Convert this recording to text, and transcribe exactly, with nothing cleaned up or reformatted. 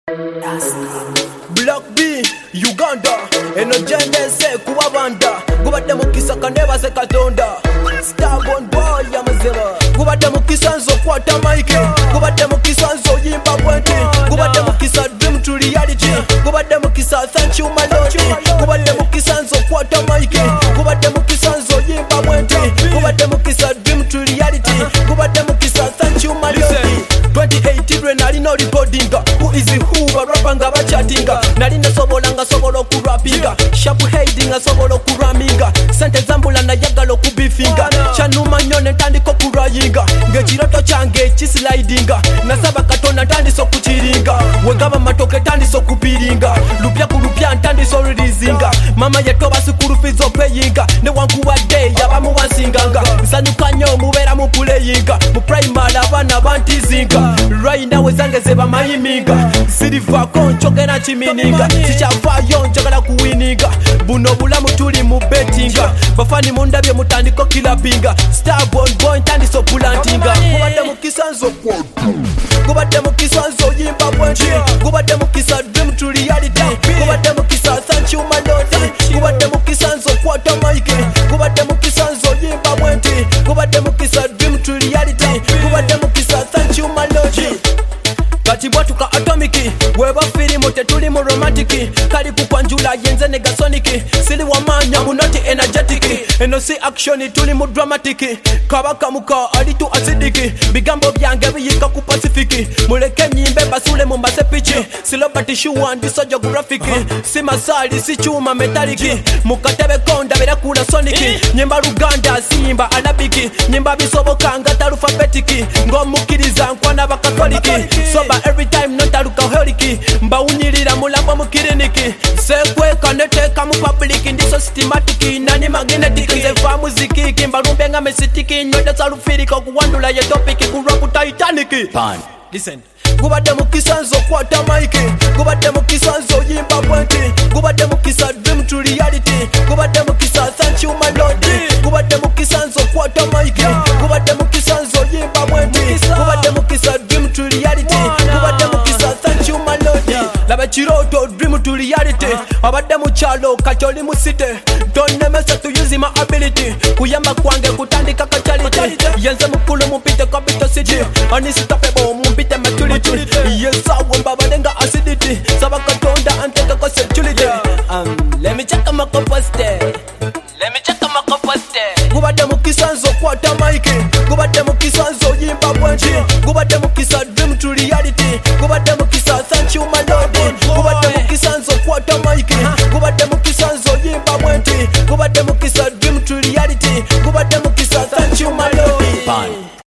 Black B, Uganda, eno jendese kuba banda gubadde mukisa kanebase katonda Starborn boy yamazeba gubadde mukisa nzo kwata mike gubadde mukisa nzo yimba bwenti gubadde mukisa dream to reality gubadde mukisa thank you my lord gubadde mukisa nzo kwata mike gubadde mukisa nzo yimba bwenti gubadde mukisa dream to reality gubadde mukisa thank you my lord twenty eighteen when nali no recording who is who barapa nga bachatinga nali nasobola nga sobola okurapinga sharp heading asobola okuraminga sente zambula nayagala okubifinga kyanuma nnyo ne ntandika okurayinga ng'ekiroto kyange kislidinga nasaba katonda ntandisa okukiringa wegaba matoke tandisa okupiringa lupya ku lupya ntandisa orilizinga mama yetoba sikulufiza opeyinga newankubadde yabamu wansinganga nsanyuka nnyo mubeera mupuleyinga mu primary abaana bantizinga rayinawe zange zebamayiminga sirivako nkyogera kimininga sikyafaayo njagala kuwininga buno bulamu tuli mu betinga bafani mundabye mutandiko kilapinga Starborn boy ntandisa okulantinga gubadde mukisa nzo gubadde mukisa nzo yimba bwenti gubadde mukisa dream to reality gubadde mukisa thank you my lord gubadde mukisa nzo kwata mike gubadde mukisa nzo yimba bwenti gubadde mukisa dream to reality gubadde mukisa thank you my lord kati bwatuka atomiki weba firimu tetuli mu romantiki kali kukwanjula yenze negasoniki sili wamanya munoti energetiki eno si action tuli mu dramatiki kabaka muka alitu acidiki bigambo byange biyika ku pasifiki muleke nyimbe basule mu masepichi silobati shuwa ndiso geografiki si masali si chuma metaliki mukatebe konda bera kula soniki nyimba Luganda simba arabiki nyimba bisoboka nga alphabetiki ngomukiriza nkwana bakatoliki soba every time not alcoholic mbawunyirira mulamba mu kiriniki sekweka neteka mu public ndiso systematic nani magnetic nze va muziki kimbalumbe nga mesitiki nyoda salufirika okuwandula ye topic ku rap Titanic pan listen gubadde mukisa nzo kwata mike gubadde mukisa nzo yimba bwenti gubadde mukisa dream to reality gubadde mukisa thank you my lord gubadde mukisa nzo kwata mike gubadde mukisa nzo yimba bwenti gubadde mukisa dream to reality gubadde mukisa thank you my lord laba kiroto dream to reality abadde mu kyalo kati oli mu city don't nemesa to use my ability kuyamba kwange kutandika kachality yenze mukulu mupite capital city unstoppable mumpite maturity yes I won't babalenga acidity saba katonda anteka ko security um let me check my capacity let me check my capacity gubadde mukisa nzo kwata mike gubadde mukisa nzo yimba bwenti gubadde mukisa dream to reality gubadde mukisa thank you my lord gubadde mukisa nzo kwata mike gubadde mukisa nzo yimba bwenti gubadde